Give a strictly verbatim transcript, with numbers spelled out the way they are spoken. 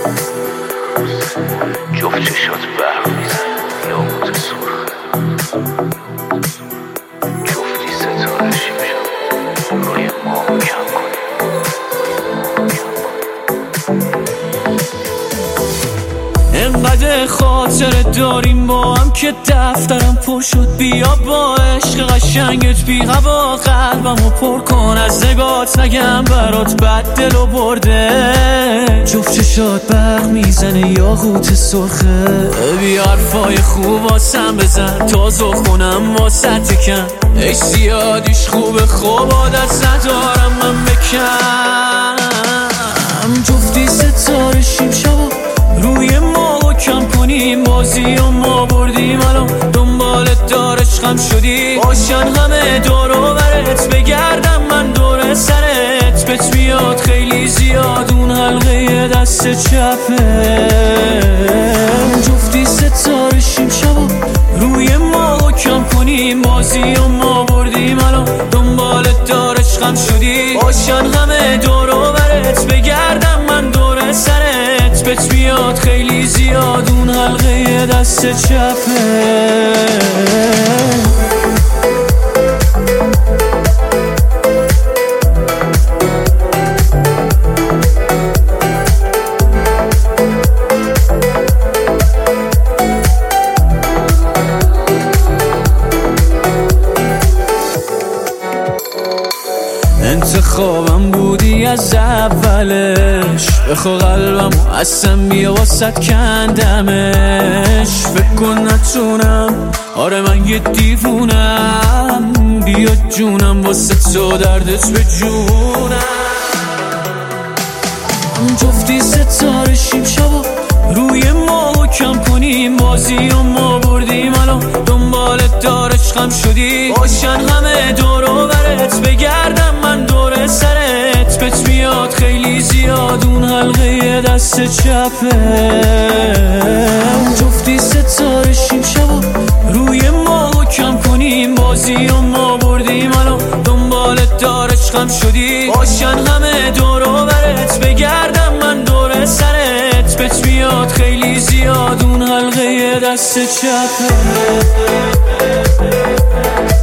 جفت چشات برق میزن یاقوت سرخ، جفتی ستاره شیمشم روی ما کم کنی. انقدر خاطر داریم با هم که دفترم پر شد. بیا با عشق قشنگت بی هوا قلبمو پر کن. از نگات نگم برات بد دل و برده. جفت چشات برق میزنه یاقوت سرخه. بیا حرفای خوب واسم بزن تا ذوق کنم واسه تکم. ای زیادیش خوبه خوب عادت ندارم من بکم. جفتی ستاره شیم شبا روی ما کم کنیم. بازی و ما بردیم الان دنبالت دار عشقم شدی. باشن همه دور و برت بگردم من دور سرت. بهت میاد خیلی زیاد اون حلقه دست چپه. جفتی ستاره شیم شبا روی ما کم کنیم. بازی و ما بردیم الان دنبالت دار عشقم شدی. باشن همه دور و برت بگردم من دور سرت. بهت میاد خیلی زیاد اون حلقه دست چپه. انتخابم بودی از اولش. بخوا قلبمو اصلا بیا واسد کندمش. فکر کن نتونم آره من یه دیوونم. بیا جونم واسه تو دردت به جونم. جفتی ستاره شیم شبا روی ما کم کنیم. بازی و ما بردیم الان دنبالت دار عشقم شدی. باشن همه دور و برت بگردم من دور سرت. بهت میاد خیلی زیاد اون حلقه دست چپه. جفتی ستاره شیم شبا روی ما کم کنیم. بازی و ما بردیم الان دنبالت دار عشقم شدی. باشن همه دور و برت بگردم من دور سرت. بهت میاد خیلی زیاد اون حلقه دست چپه.